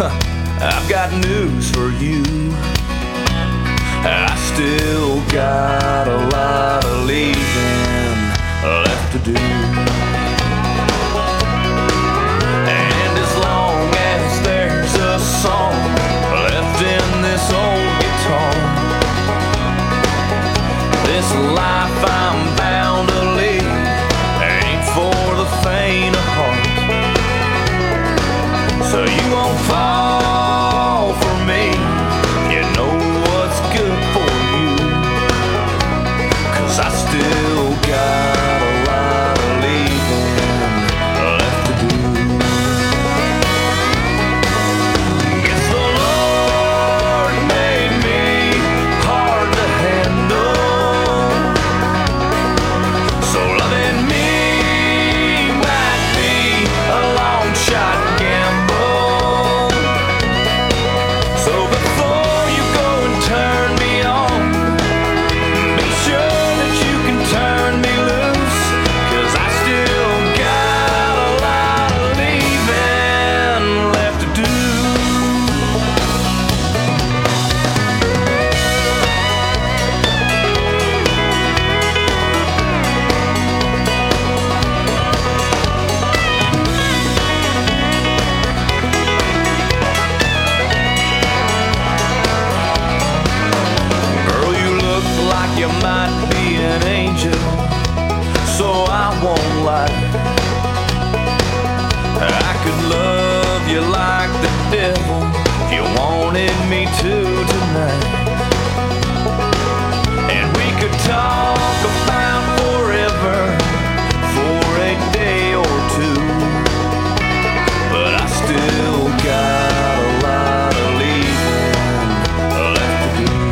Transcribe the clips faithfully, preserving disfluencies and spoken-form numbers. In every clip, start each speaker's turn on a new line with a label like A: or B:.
A: I've got news for you. I still got a lot of leaving left to do. And as long as there's a song left in this old guitar, this life I'm bound to lead ain't for the faint of heart. So you won't fall for me. You know what's good for you. 'Cause I still got a lot of leaving left to do. Yes, the Lord made me hard to handle. So loving me might be a long shot gamble. You might be an angel, so I won't lie. I could love you like the devil if you wanted me to tonight. And we could talk about forever for a day or two. But I still got a lot of leaving left to do.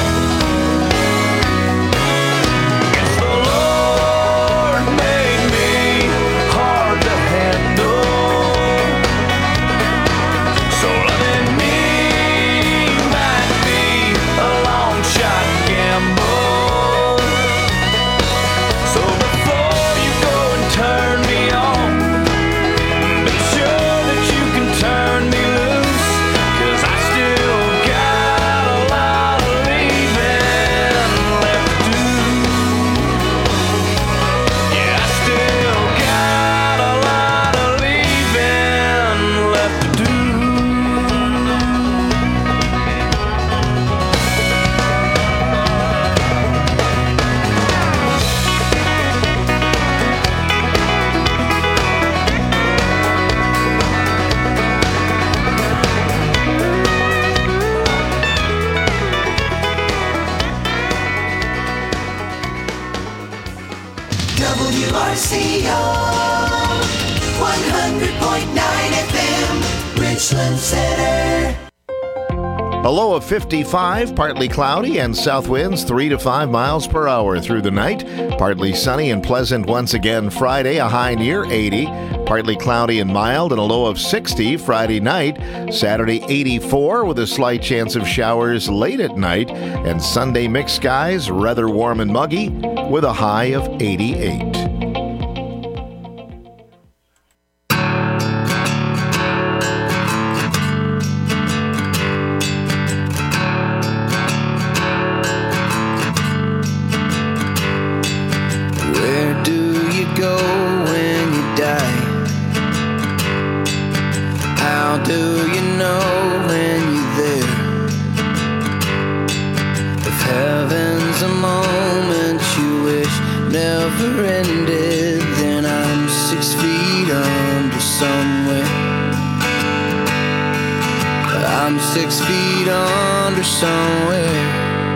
B: W R C O one hundred point nine F M, Richland Center.
C: A low of fifty-five, partly cloudy, and south winds three to five miles per hour through the night. Partly sunny and pleasant once again Friday, a high near eighty. Partly cloudy and mild, and a low of sixty Friday night. Saturday, eighty-four, with a slight chance of showers late at night. And Sunday, mixed skies, rather warm and muggy, with a high of eighty-eight.
D: Six feet under somewhere.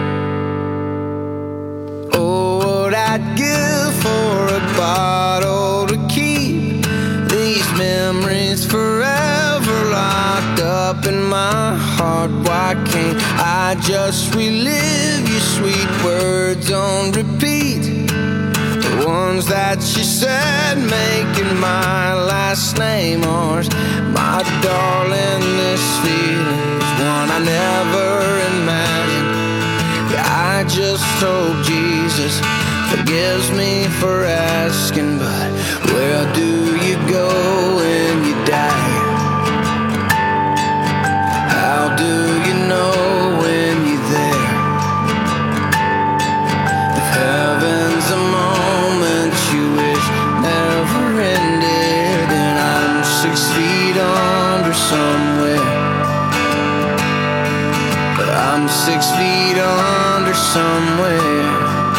D: Oh, what I'd give for a bottle to keep these memories forever locked up in my heart. Why can't I just relive your sweet words on repeat? The ones that she said, making my last name ours. My darling, this feeling's one I never imagined. Yeah, I just hope Jesus forgives me for asking, but where do you go when you die? somewhere. But I'm six feet under somewhere.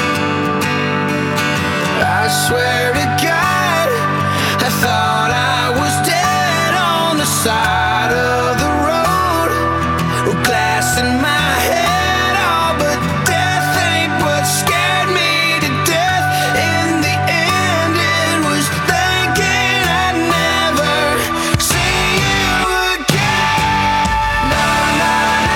D: I swear to God, I thought I was dead on the side of the road, with glass in my head, oh, but death ain't what scared me to death. In the end, it was thinking I'd never see you again. No, no,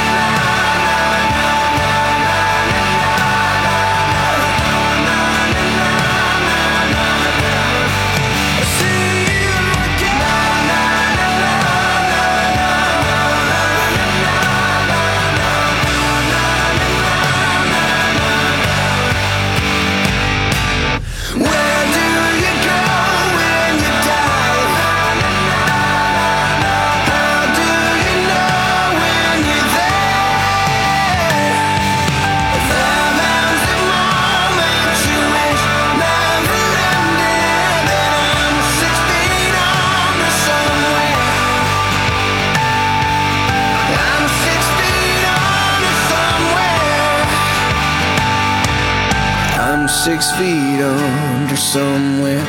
D: six feet under somewhere.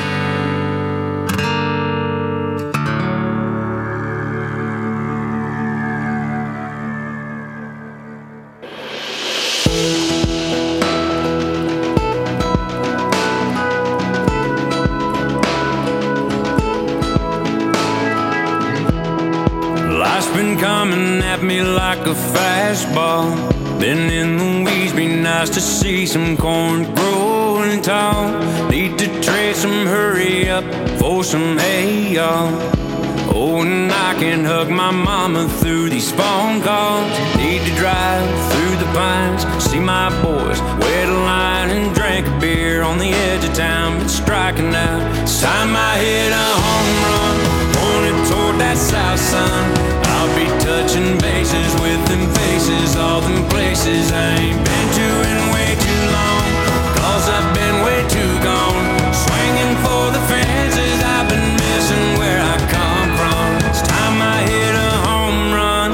E: Life's been coming at me like a fastball. Been in the weeds, be nice to see some corn growing tall. Need to trade some, hurry up for some hay, y'all. Oh, and I can hug my mama through these phone calls. Need to drive through the pines, see my boys wet a line and drink a beer on the edge of town. Been striking out, it's time I hit a home run, pointed toward that south sun. I'll be touching bases with them faces, all them places I ain't been to in way too long. Cause I've been way too gone, swinging for the fences. I've been missing where I come from. It's time I hit a home run.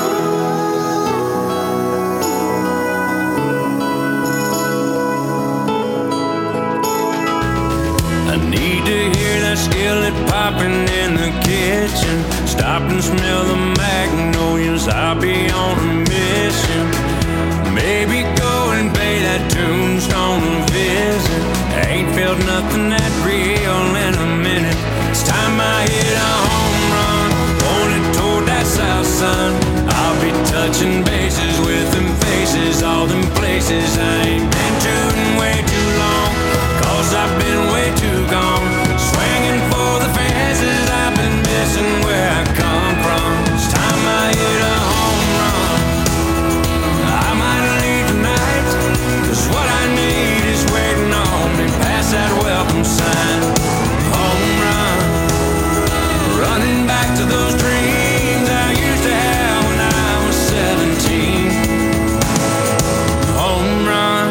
E: I need to hear that skillet popping in the kitchen. Stop and smell the magnolias, I'll be on a mission. Maybe go and pay that tombstone a visit. Ain't felt nothing that real in a minute. It's time I hit a home run, pointed toward that south sun. I'll be touching bases with them faces, all them places I ain't been to in way too long. Cause I've been way too gone, swinging for the fences. I've been missing where I come from. It's time I hit a home run. I might leave tonight, cause what I need is waiting on me past that welcome sign. Home run, running back to those dreams I used to have when I was seventeen. Home run.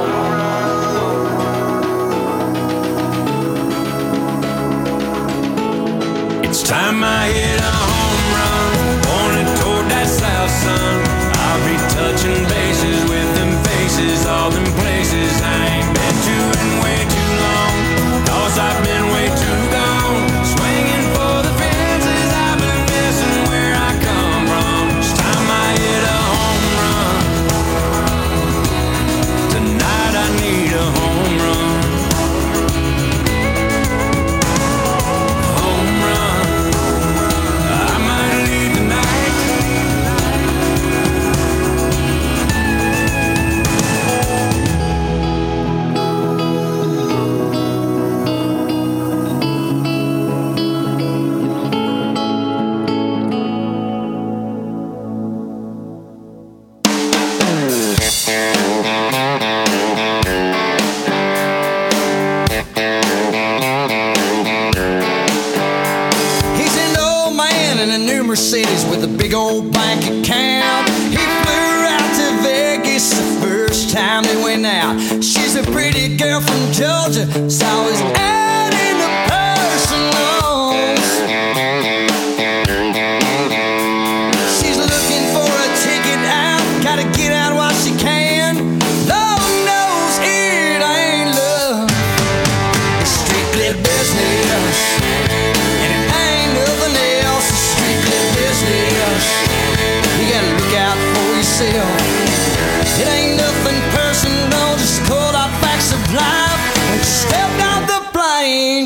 E: It's time I hit a home run, pointed toward that south sun. I'll be touching bases with them faces, all them places I ain't been to in way too long. Cause I've been way too gone, swinging for the fences. I've been missing where I come from. It's time I hit a home run. Tonight I need a home run. Home run. I might leave tonight.
D: He's an old man in a new Mercedes with a big old bank account. He flew out to Vegas the first time they went out. She's a pretty girl from Georgia, saw his ad in the personals.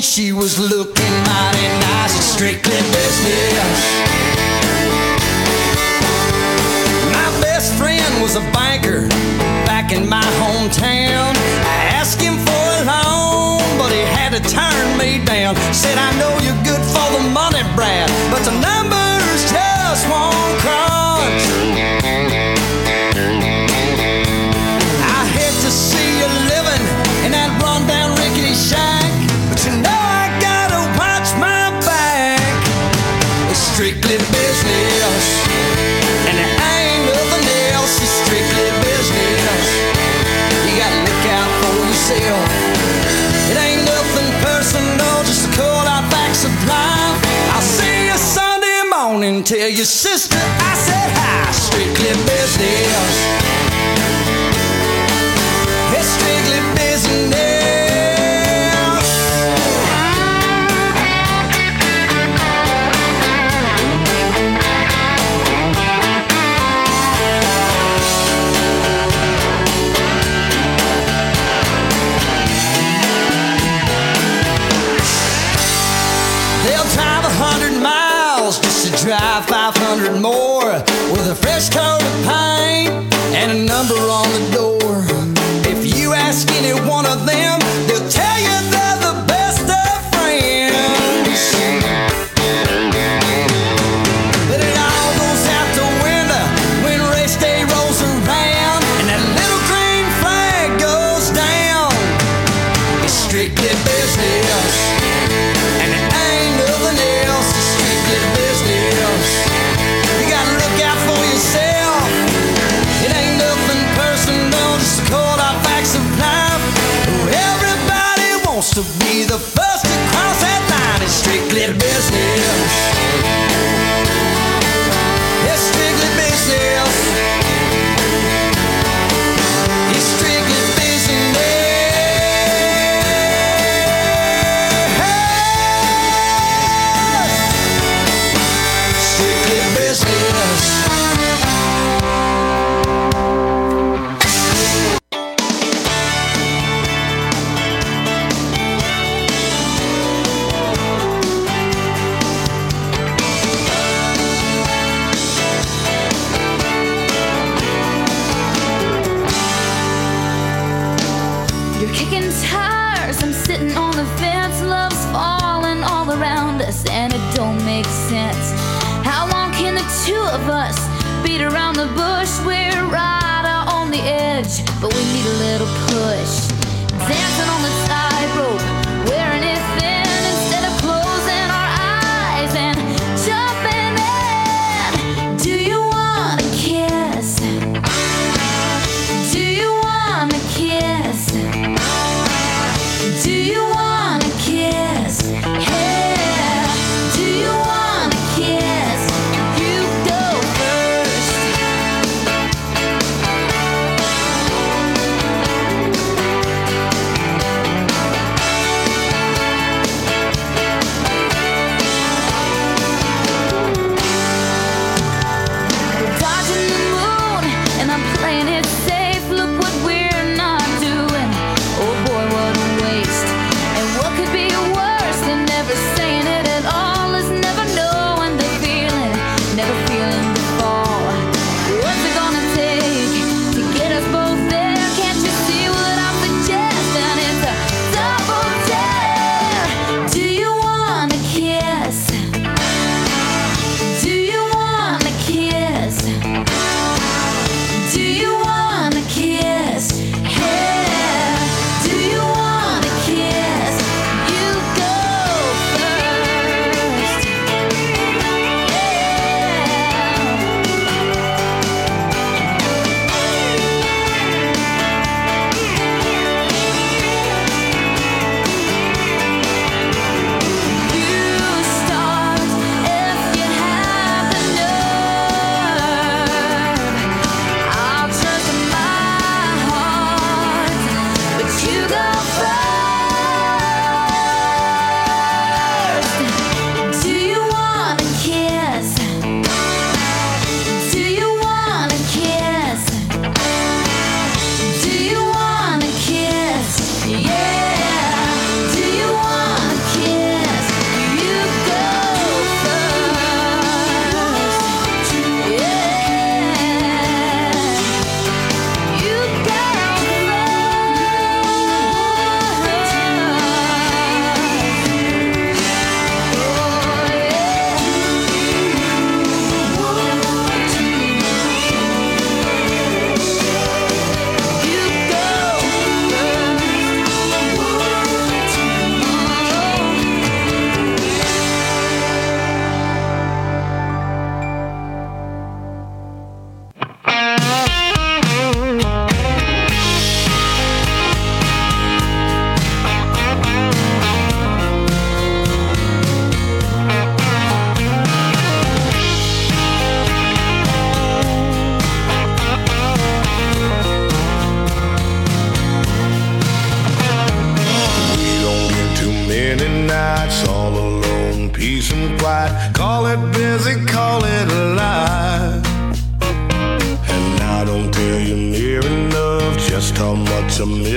D: she was looking mighty nice. Strictly business. My best friend was a banker back in my hometown. I asked him for a loan, but he had to turn me down. Said, I know you're good for the money, Brad, but the numbers just won't crunch. I hate to see you living in that rundown rickety shack, but you know I gotta watch my back. It's strictly business, and it ain't nothing else. It's strictly business. You gotta look out for yourself. It ain't nothing personal, just the cold hard facts of life. I'll see you Sunday morning, tell your sister I said hi. Strictly business. It's strictly business. They'll drive a hundred miles just to drive five hundred more, with a fresh coat of paint and a number on the door. If you ask any one of them, they'll tell you they're the best of friends. But it all goes out the window when race day rolls around and that little green flag goes down. It's strictly business, and it ain't nothing else. It's strictly business. You gotta look out for yourself. It ain't nothing personal, just the cold hard facts of life. Everybody wants to be the first to cross that line. It's strictly business. It's strictly business. It's strictly business. Strictly business.
F: You're kicking tires, I'm sitting on the fence. Love's falling all around us, and it don't make sense. How long can the two of us beat around the bush? We're right out on the edge, but we need a little push. Dancing on the tightrope, wearing it thin instead of closing our eyes and jumping in. Do you want a kiss? Do you want a kiss? Do you want a kiss? Yeah. Do you want a kiss? You go first.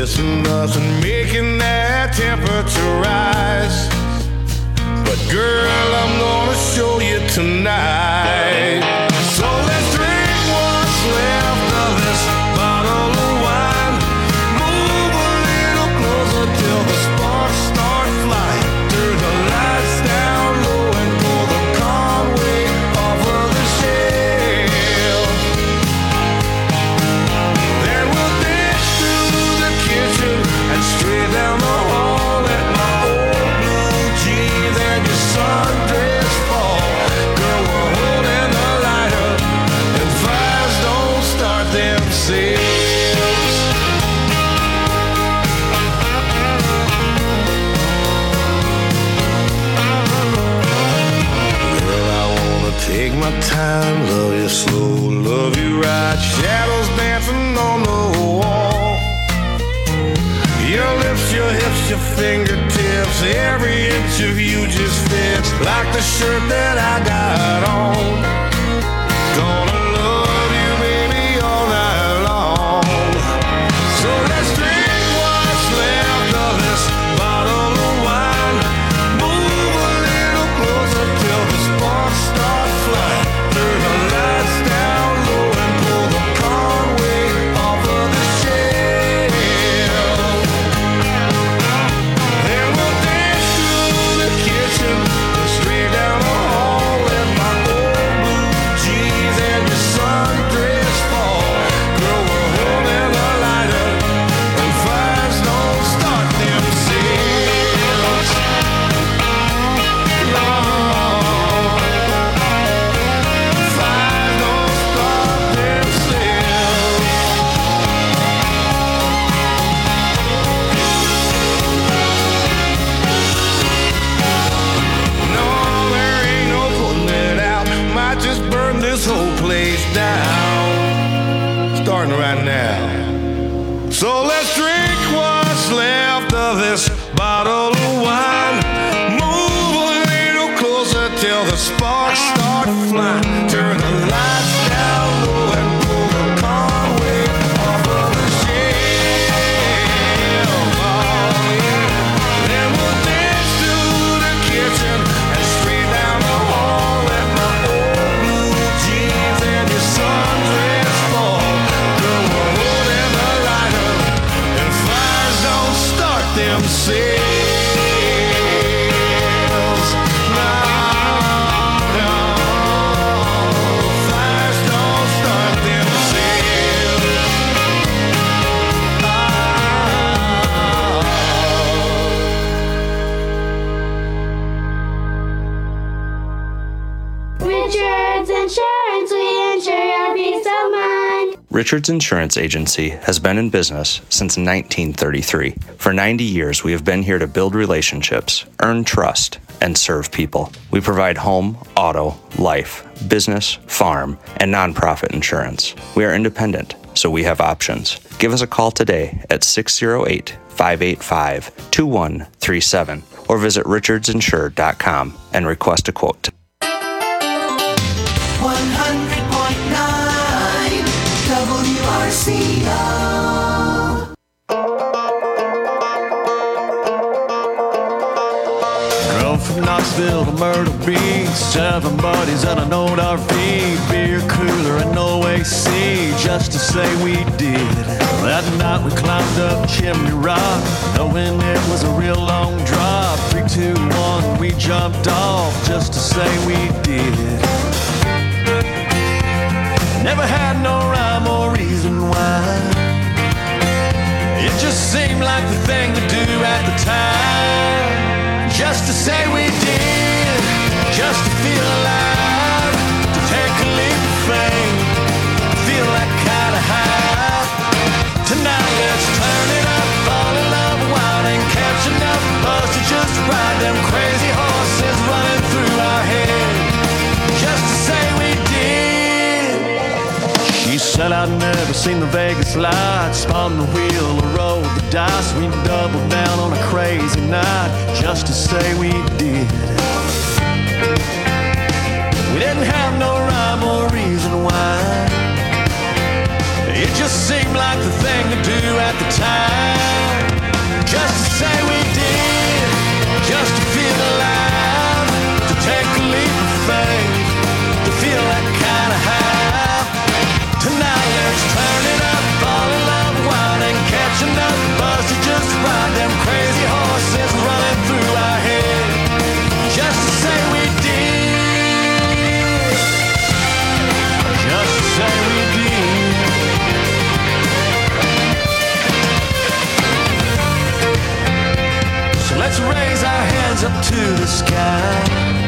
A: There's nothing making that temperature rise. But girl, I'm gonna show you tonight. So let's drink what's left of this bottle of wine. Move a little closer till the sparks start flying. Turn the lights down low and pull the Conway off of the shelf. Then we'll dance through the kitchen and straight down the hall at my old blue jeans and your sundress fall. Girl, we're holding the light up and fires don't start themselves. Girl, I wanna take my time, love you slow, love you right. Shadows dancing on the wall. Your lips, your hips, your fingertips, every inch of you just fits like the shirt that I got on. Gonna love you, baby, all night long. So let's drink what's left of this bottle of wine. Move a little closer till the sparks start flying. Turn the lights down low and pull the Conway off of the shelf. Then we'll dance through the kitchen, straight down the hall in my old blue jeans and your sundress fall. Girl, we're holding the light up and fires don't start themselves. Lord, fires don't start themselves. No, there ain't no putting it out. Might just burn this whole place down. Starting right now. So let's drink what's left of this bottle of wine. Move a little closer till the sparks start flying. Turn the lights down low and pull the Conway off of the shelf. Oh, yeah. Then we'll dance through the kitchen and straight down the hall at my old blue jeans and your sundress fall. Girl, we're holding the light up and fires don't start themselves. No, no, fires don't start themselves. Ah.
G: Richards Insurance, we insure your peace of mind.
H: Richards Insurance Agency has been in business since nineteen thirty-three. For ninety years, we have been here to build relationships, earn trust, and serve people. We provide home, auto, life, business, farm, and nonprofit insurance. We are independent, so we have options. Give us a call today at six oh eight, five eight five, two one three seven or visit richards insure dot com and request a quote.
B: one hundred point nine W R C O.
A: Drove from Knoxville to Myrtle Beach, seven buddies and an old R V, beer cooler and no A C, just to say we did. That night we climbed up Chimney Rock, knowing it was a real long drop. Three, two, one, we jumped off, just to say we did. Never had no rhyme or reason why. It just seemed like the thing to do at the time. Just to say we did, just to feel alive, to take a leap of faith, feel that kind of high. Tonight let's turn it up, fall in love wild and catch enough buzz to just ride them crazy horses running through our head. Just to say we did. She said I'd never seen the Vegas lights, spun the wheel or rolled the dice. We doubled down on a crazy night, just to say we did. We didn't have no rhyme or reason why. It just seemed like the thing to do at the time. sky.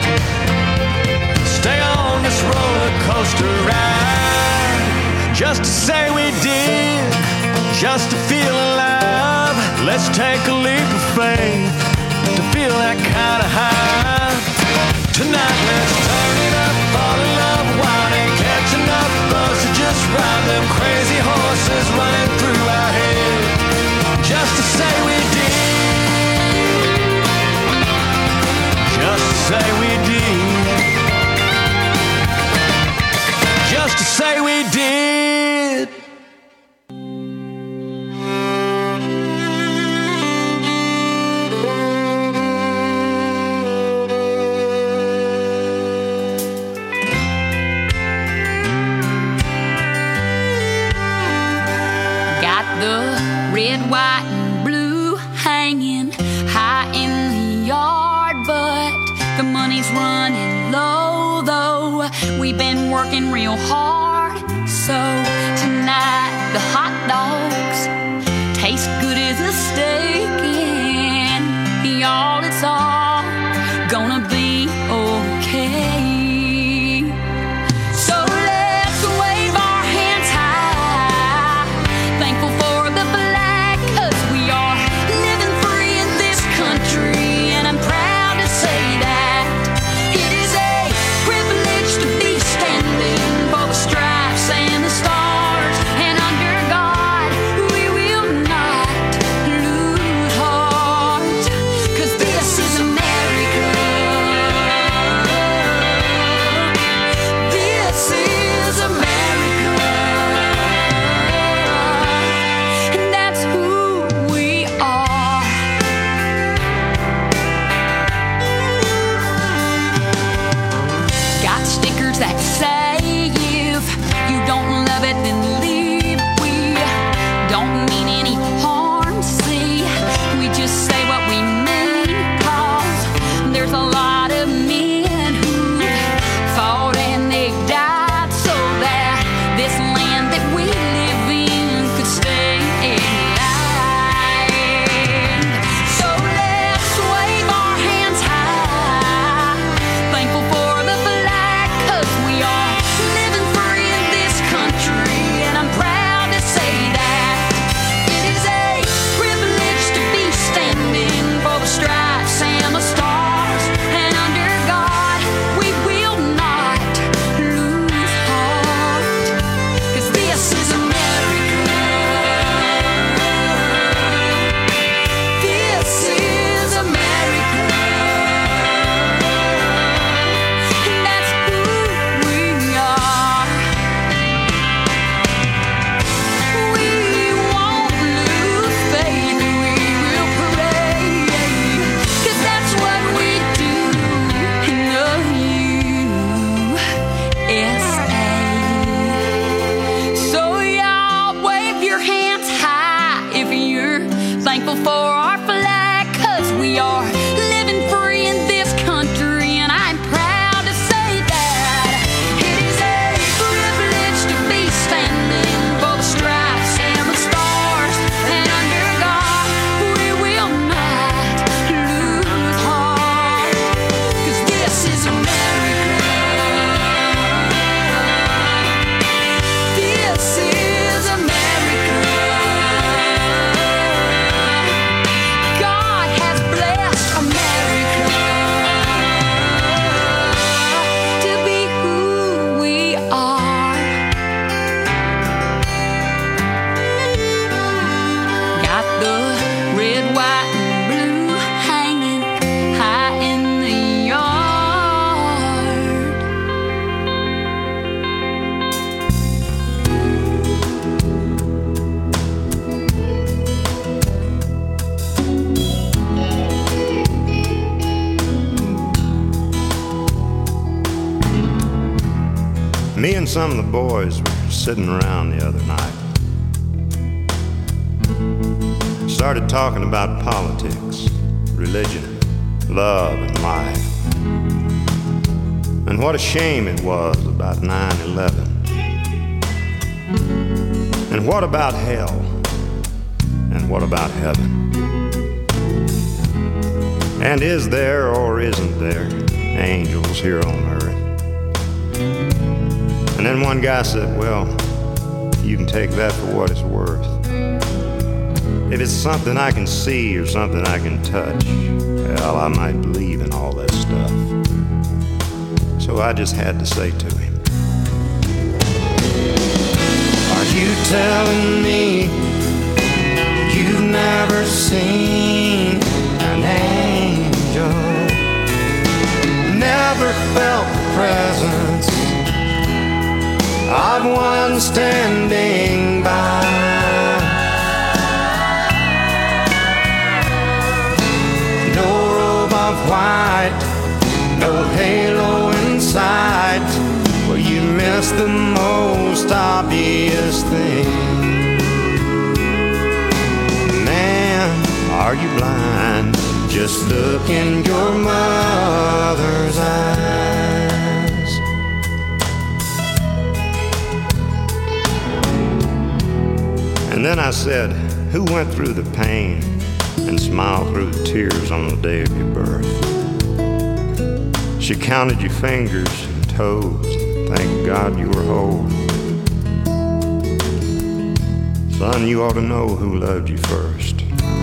A: Stay on this roller coaster ride, just to say we did, just to feel alive. Let's take a leap of faith to feel that kind of high. Tonight let's turn it up, fall in love, wine ain't catching up. Buzz to just ride them crazy horses running through our head, just to say we did, just to say we did, just to say we did.
F: Got the red, white, and blue hanging high in the yard, but the money's running low, though we've been working real hard. So tonight the hot dogs taste good as a steak, and y'all, it's all gonna be okay. So let's wave our hands high, thankful for the flag, 'cause we are living free in this country, and I'm proud to say that it is a privilege to be standing for the stripes and the stars, and under God we will not lose heart, 'cause this is America. This is America, and that's who we are. Got stickers that say if you don't love it, then leave. We don't mean any harm, see, we just say what we mean, 'cause there's a lot of men who fought and they died so that this land that we live in could stay alive. So let's wave our hands high, thankful for the flag, 'cause we are living free in this country, and I'm proud to say that it is a privilege to be standing for the stripes and the stars, and under God we will not lose heart, 'cause this is America. This is America, and that's who we are. We won't lose faith, we will pray, 'cause that's what we do in the U S A. So y'all wave your hands high if you're thankful for our flag, 'cause we are living free in this country, and I'm proud to say that it is a privilege to be standing for the stripes and the stars, and under God we will not lose heart, 'cause this is America. This is America. God has blessed America to be who we are. Got the red, white, and blue hanging high in the yard.
I: Me and some of the boys were sitting around the other night. Started talking about politics, religion, love, and life. And what a shame it was about nine eleven. And what about hell? And what about heaven? And is there or isn't there angels here on earth? And then one guy said, well, you can take that for what it's worth. If it's something I can see or something I can touch, well, I might believe in all that stuff. So I just had to say to him, are you telling me you've never seen an angel, never felt the presence of one standing by? No robe of white, no halo in sight, where you miss the most obvious thing. Are you blind? Just look in your mother's eyes. And then I said, who went through the pain and smiled through the tears on the day of your birth? She counted your fingers and toes, thank God you were whole. Son, you ought to know who loved you first.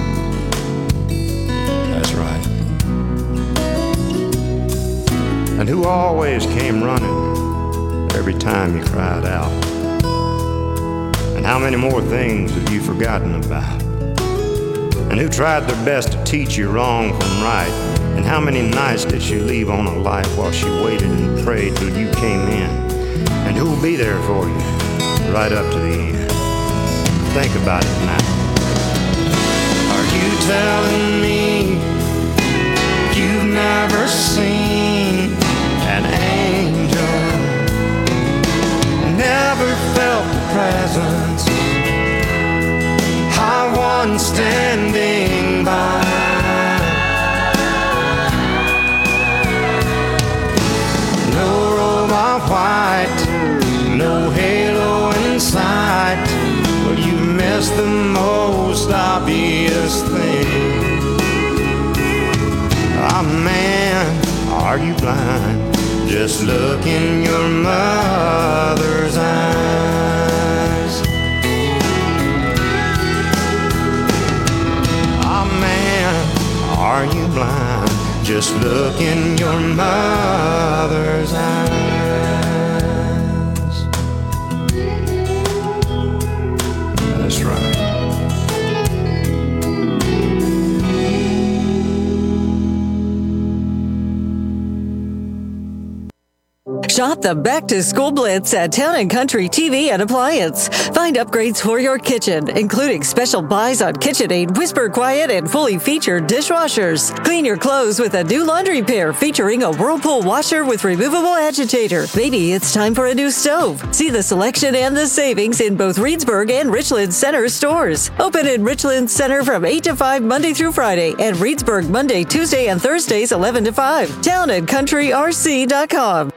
I: That's right. And who always came running every time you cried out. And how many more things have you forgotten about? And who tried their best to teach you wrong from right? And how many nights did she leave on a light while she waited and prayed till you came in? And who'll be there for you right up to the end? Think about it now. Are you telling me you've never seen an angel, never felt the presence of one standing by? No robe of white, no halo in sight, where you miss the most obvious thing. Ah, man, are you blind? Just look in your mother's eyes. Ah, man, are you blind? Just look in your mother's eyes. That's right.
J: Shop the Back to School Blitz at Town and Country T V and Appliance. Find upgrades for your kitchen, including special buys on KitchenAid, Whisper Quiet, and fully featured dishwashers. Clean your clothes with a new laundry pair featuring a Whirlpool washer with removable agitator. Maybe it's time for a new stove. See the selection and the savings in both Reedsburg and Richland Center stores. Open in Richland Center from eight to five Monday through Friday, and Reedsburg Monday, Tuesday, and Thursdays eleven to five. Town and Country R C dot com.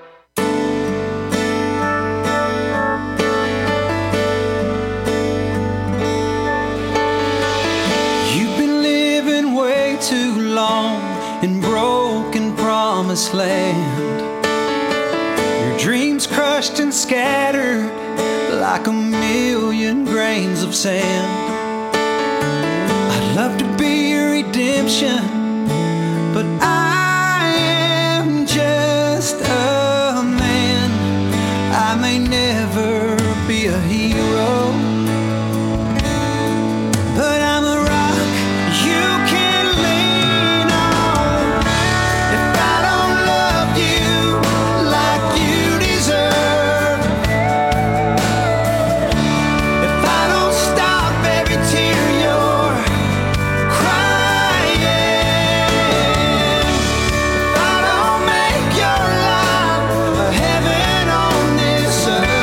K: Too long in broken promised land. Your dreams crushed and scattered like a million grains of sand. I'd love to be your redemption, but I am just a man. I may never be a hero, but I'm a rock you can heaven on this earth.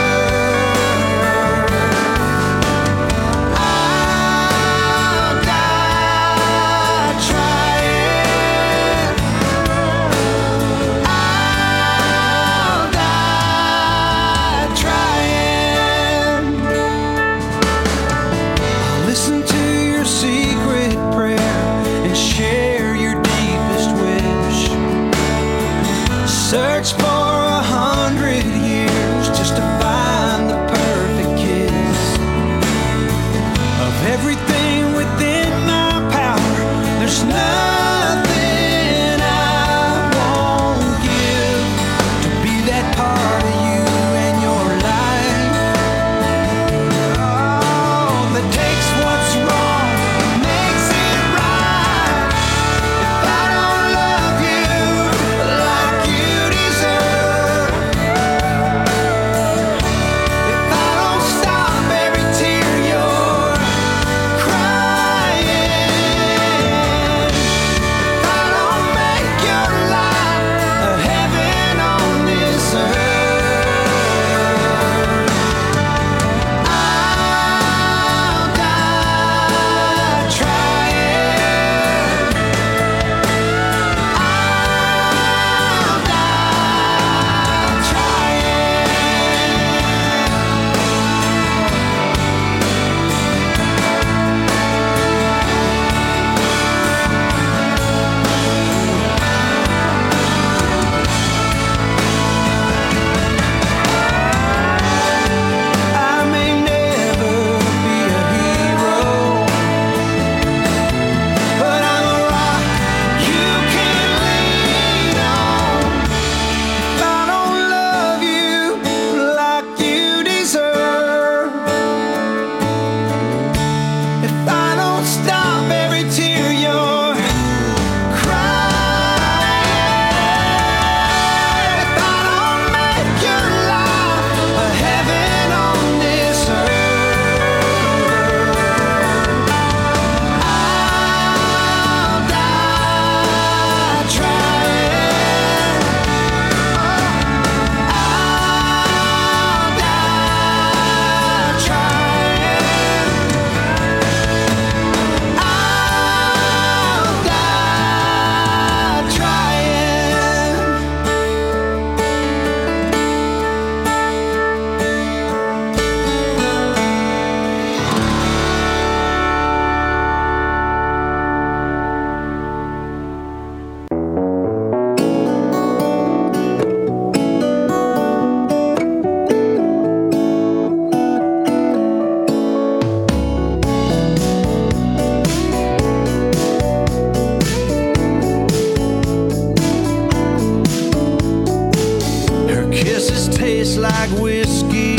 K: like whiskey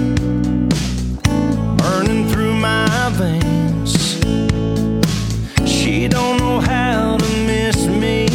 K: burning through my veins. She don't know how to miss me.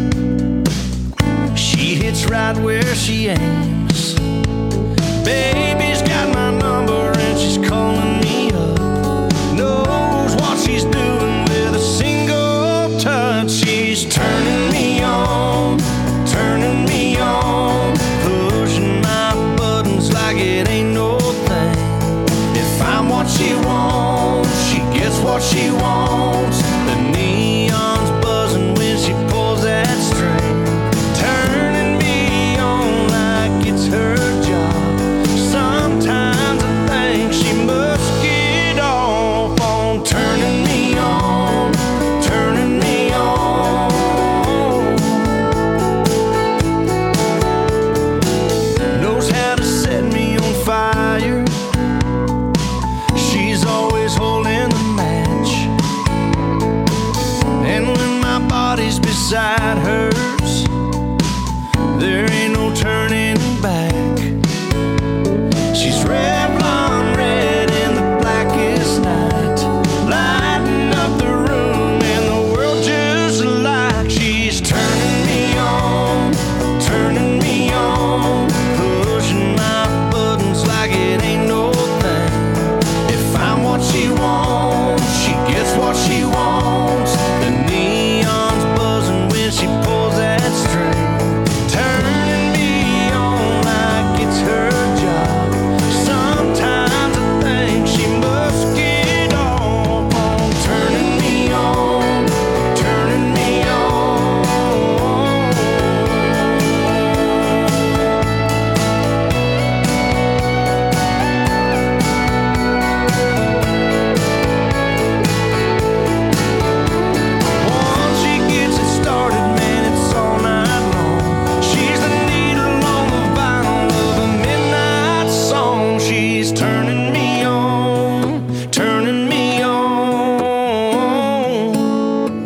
K: She hits right where she aims. Baby's got my number and she's calling me up. Knows what she's doing with a single touch. She's turning me on, turning me on, pushing my buttons like it ain't no thing. If I'm what she wants, she gets what she wants. The neon's buzzing when she pulls that string, turning me on like it's her job. Sometimes I think she must get off on turning me on, turning me on. Knows how to set me on fire. She's always holding the match. And when my body's beside hers, there ain't no turning back. She's Revlon red in the blackest night, lighting up the room and the world just like. She's turning me on, turning me on, pushing my buttons like it ain't no thing. If I'm what she wants, she gets what she wants. The neon's buzzing when she pulls that string, turning me on like it's her job. Sometimes I think she must get off on turning me on, turning me on. Once she gets it started, man, it's all night long. She's the needle on the vinyl of a midnight song. She's turning me on, turning me on.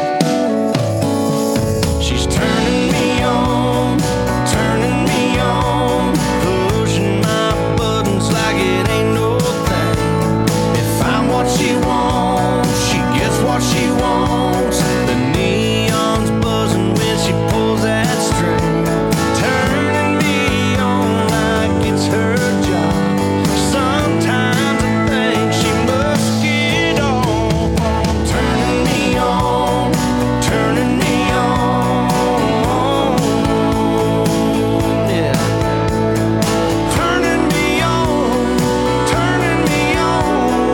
K: She's turning me on, turning me on, pushing my buttons like it ain't no thing. If I'm what she wants, she gets what she wants. The neon's buzzing when she pulls that string, turning me on like it's her job. Sometimes I think she must get off on turning me on, turning me on. Yeah. Turning me on, turning me on.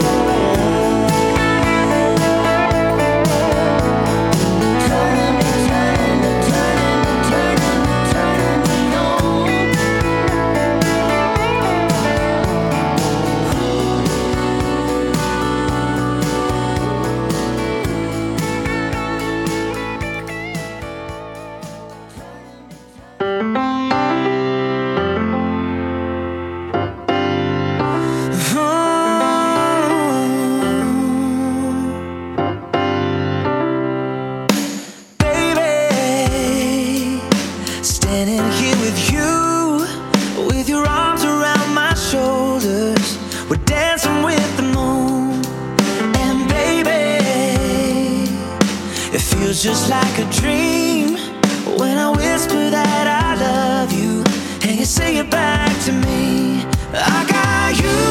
K: Turning me, turning me, turning me, turning me, turning me on. Baby, standing here with you, with your arms around my shoulders, we're dancing with the moon. And baby, it feels just like a dream when I whisper that I love you and you say it back to me. I got you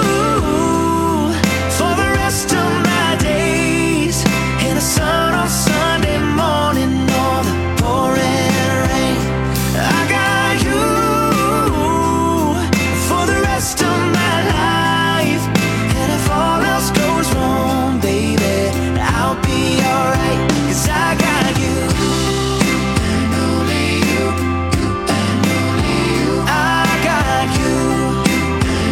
K: for the rest of my days, in the sun on Sunday morning or the pouring rain. I got you for the rest of my life, and if all else goes wrong, baby, I'll be alright, 'cause I got you. And only you, you and only you. I got you.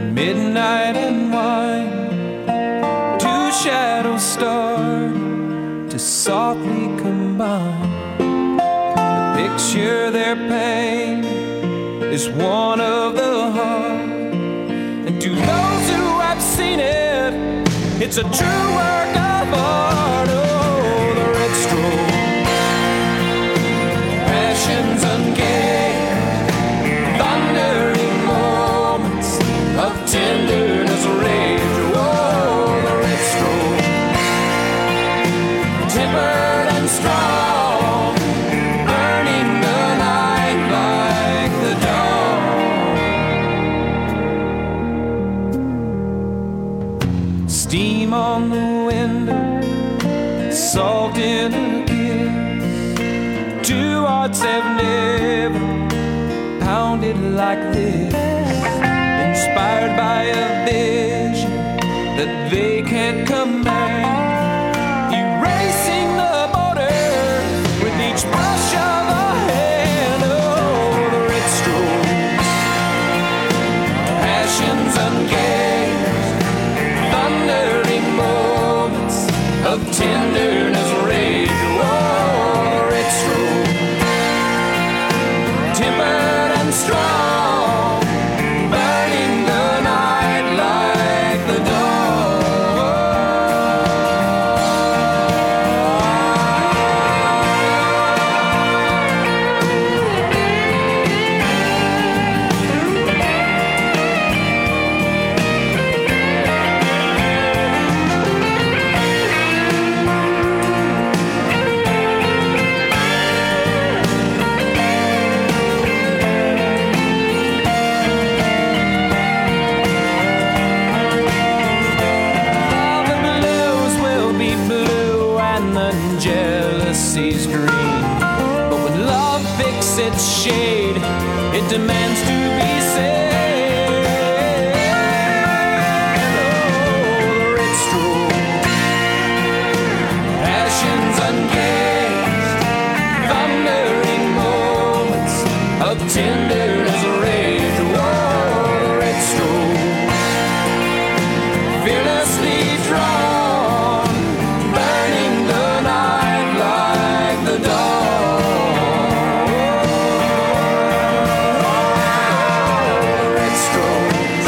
L: midnight and wine. Two shadows start to softly combine. The picture they're painting is one of the heart. And to those who have seen it, it's a true work of art. Oh, the red stroke, passions ungay, thundering moments of tenderness, rage. Oh, the red stroke, tempered and strong, burning the night like the dawn. Steam on the window, salt in a kiss. Two hearts have never pounded like this. Inspired by a vision that they can't command. Erasing the border with each brush of a hand. Oh, the red stroke, passions ungazed, thundering moments of tenderness, rage. Oh, the red stroke, tempered and strong, burning the night like the jealousy's green. But when love picks its shade, it demands to be saved. Oh, the red stroke, passions ungazed, thundering moments of tenderness, rage. Oh, the red stroke, fearlessly drawn, burning the night like the dawn. The red strokes,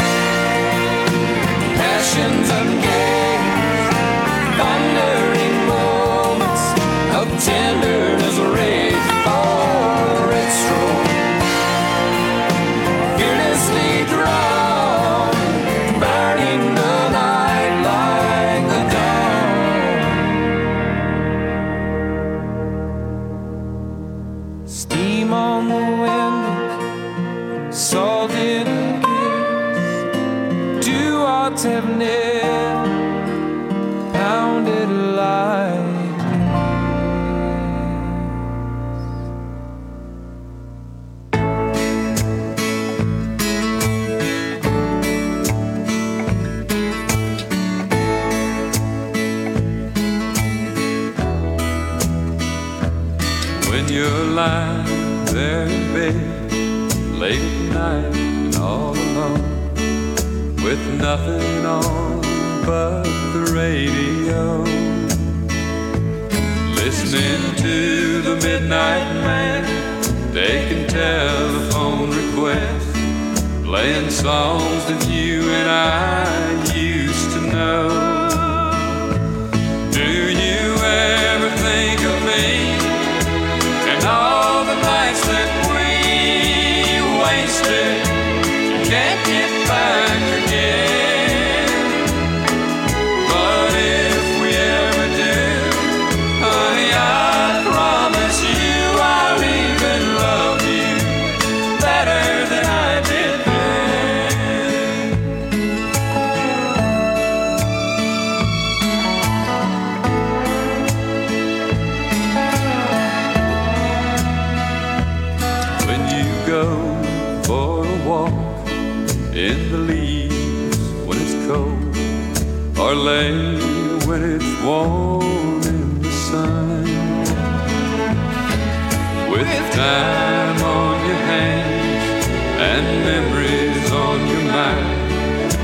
L: passions ungazed, thundering moments of tenderness, rage. Oh, the red stroke, fearlessly drawn, burning the night like the dawn. Steam on the window, salt in a kiss. Two hearts have never pounded like when you're lying there in bed late at night and all alone, with nothing on but the radio, listening to the Midnight Man taking telephone requests, playing songs that you and I used to know. Do you ever think of me and all the nights that we wasted, can't get back again? But if we ever do, honey, I promise you I'll even love you better than I did then. When you go for a walk in the leaves when it's cold, or lay when it's warm in the sun, with time on your hands and memories on your mind,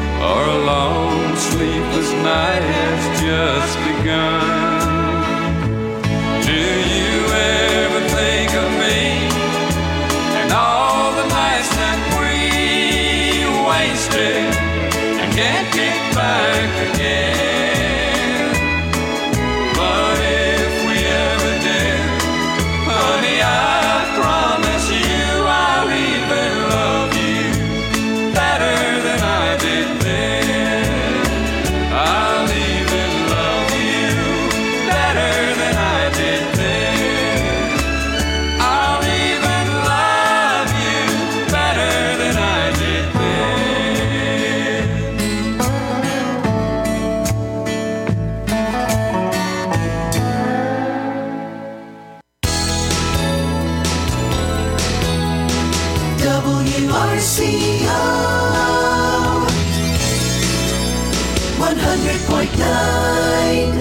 E: back again. But if we ever did, honey, I promise you I'll even love you better than I did then. I'll even love you better than I did then. I'll even love you better than I did then.
B: W R C O one hundred point nine.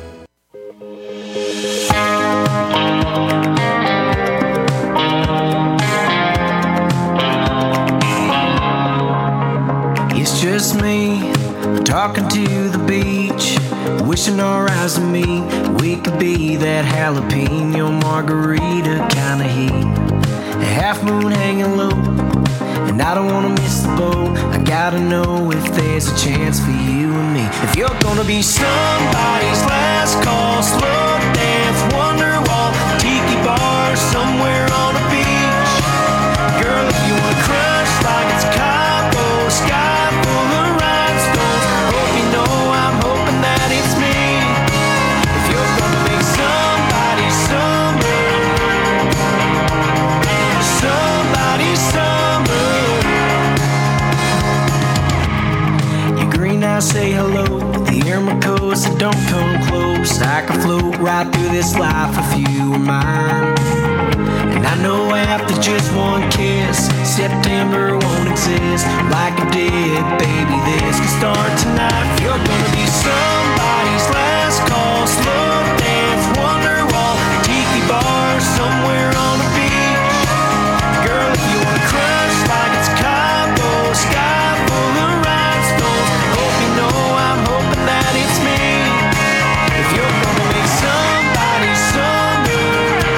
K: It's just me talking to the beach, wishing our eyes to meet. We could be that jalapeno margarita kind of heat. A half moon hanging low, and I don't wanna miss the boat. I gotta know if there's a chance for you and me. If you're gonna be somebody's last call, slow dance, Wonderwall, tiki bar, somewhere on a beach. Girl, if you wanna crush like it's Cabo, sky full of rhinestones. Hope you know I'm hoping that it's me. If you're gonna make somebody summer, somebody summer. Your green eyes say hello, the air my coast, so don't come close. I can float right through this life if you were mine. And I know after just one kiss, September won't exist like it did, baby. This can start tonight. If you're gonna be somebody's last call, slow dance, Wonderwall, tiki bar, somewhere on a beach. Girl, if you wanna crush like it's Cabo, sky full of rhinestones. Hope you know I'm hoping that it's me. If you're gonna make somebody summer,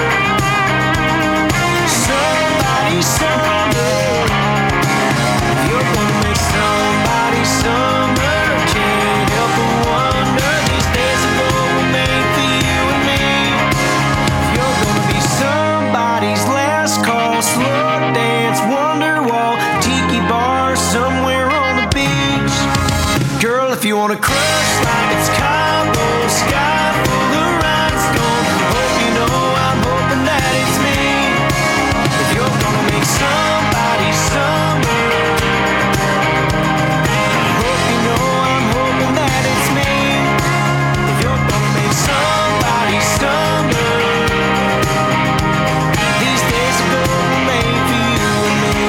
K: somebody summer. If you're gonna make somebody summer, can't help but wonder these days of old were made for you and me. If you're gonna be somebody's last call, slow dance, Wonderwall, tiki bar, somewhere on the beach. Girl, if you wanna crush like it's Cabo, sky full of rhinestones. Hope you know I'm hoping that it's me. If you're gonna make somebody summer, hope you know I'm hoping that it's me. If you're gonna make somebody summer, these days ago were made for you and me.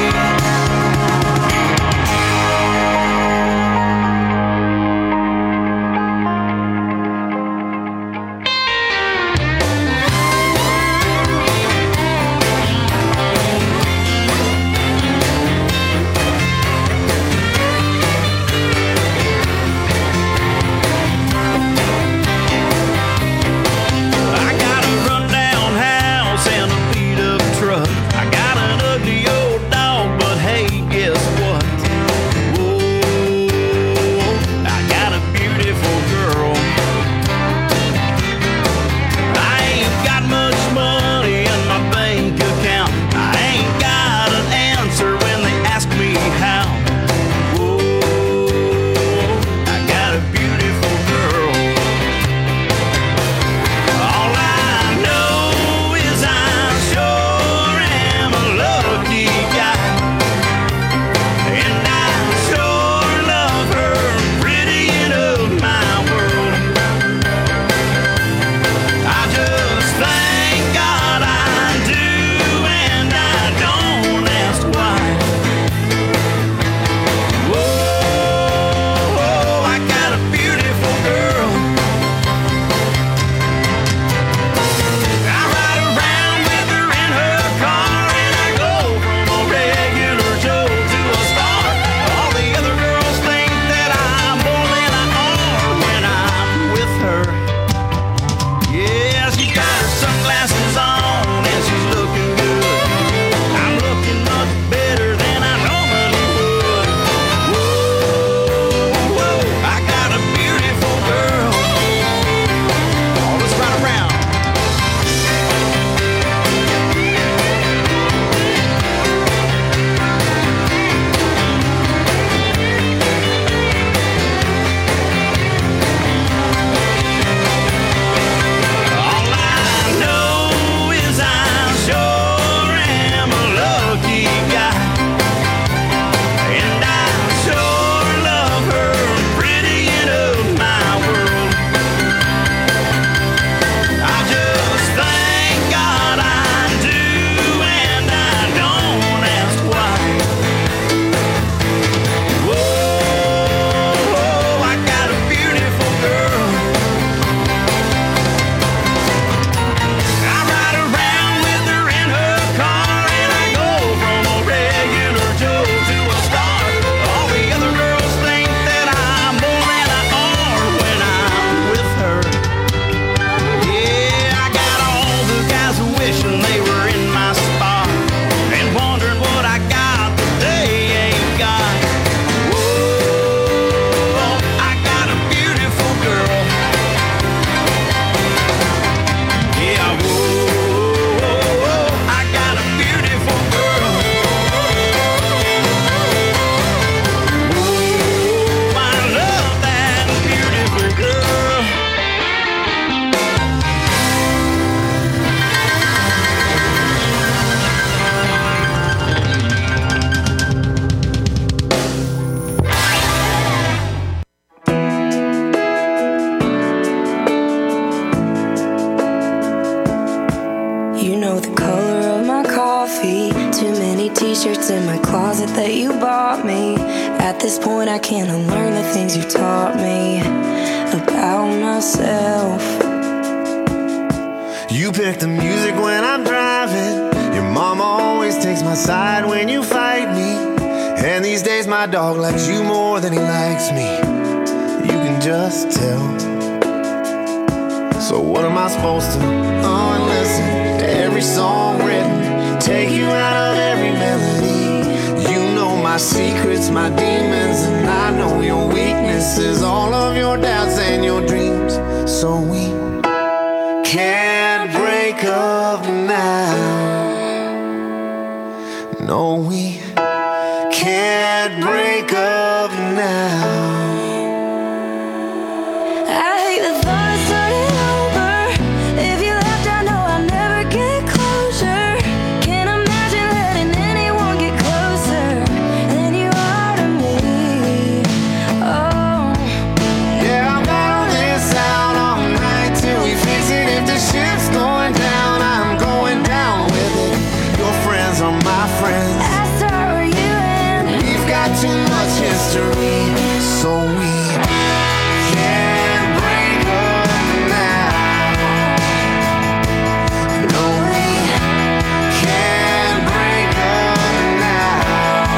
M: the things you taught me about myself.
K: You pick the music when I'm driving. Your mama always takes my side when you fight me. And these days my dog likes you more than he likes me. You can just tell. So what am I supposed to oh, and listen to every song written, take you out of every melody? You know my secrets, my demons, and I know your weaknesses, all of your doubts and your dreams. So we can't break up now. No, we can't break up now.
M: I hate the thought of starting over. If you left, I know I'll never get closure. Can't imagine letting anyone get closer than you are to me. Oh,
K: yeah, I'll battle this out all night till we fix it. If the ship's going down, I'm going down with it. Your friends are my friends.
M: I start where you end.
K: We've got too much history, so we can't break up now. No, we can't break up now.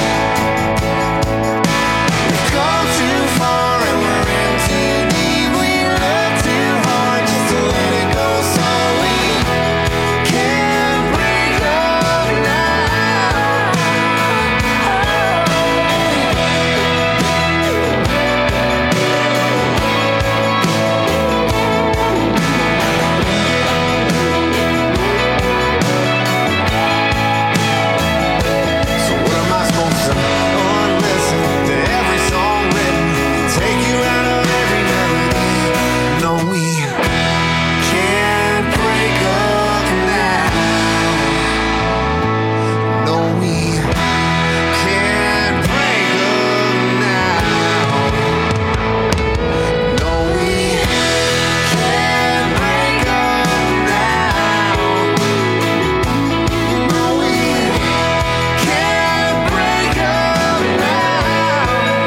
K: We've come too far and we're in too deep. We love too hard just to let it go, so we can't break up now. So what am I supposed to oh, and listen to every song written, take you out of every melody? No, we can't break up now. No, we can't break up now. No, we can't break up now. No, we can't break up now.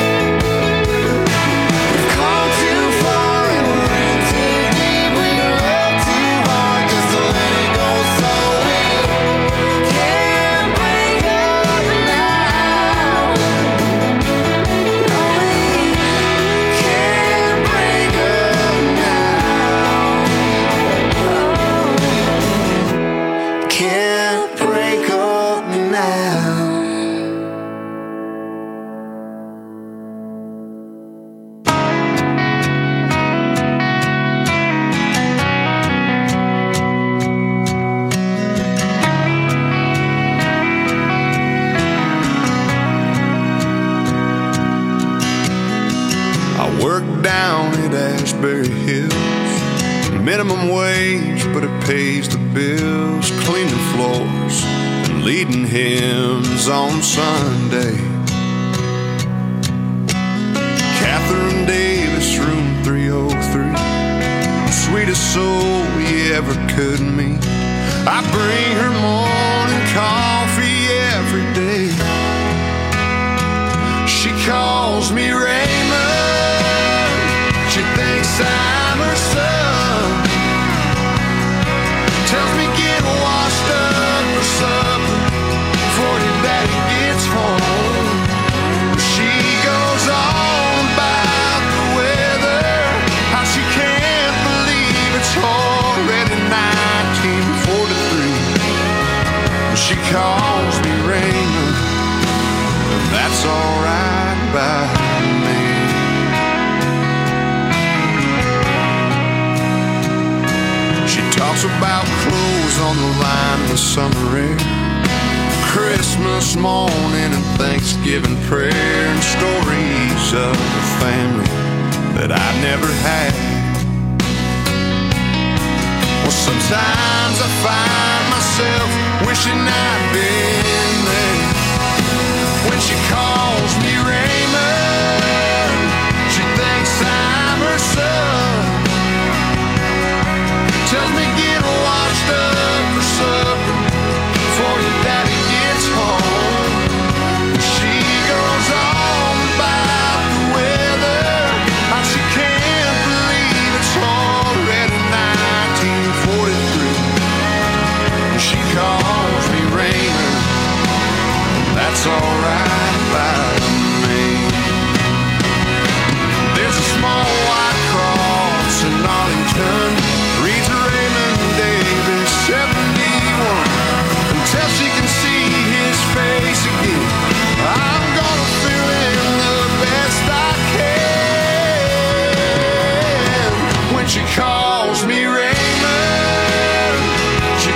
K: We've come too far and we're in too deep. We love too hard just to let it go, so we can't break up now. No, we can't break up now. Can't break up now. I work down at Ashbury Hills. Minimum wage, but it pays the bills. Cleaning floors and leading hymns on Sunday. Catherine Davis, room three oh three. Sweetest soul you ever could meet. I bring her morning coffee every day. She calls me Raymond. She thinks I'm her son. Tells me get washed up for supper before your daddy gets home. She goes on about the weather, how she can't believe it's already nineteen forty-three. She calls me Raymond. That's alright by me. She talks about clothes on the line in the summer air, Christmas morning and Thanksgiving prayer, and stories of a family that I never had. Well, sometimes I find myself wishing I'd been there. When she calls me Raymond, she thinks I'm her son. Tells me get washed up for supper before your daddy gets home. She goes on about the
N: Don't you call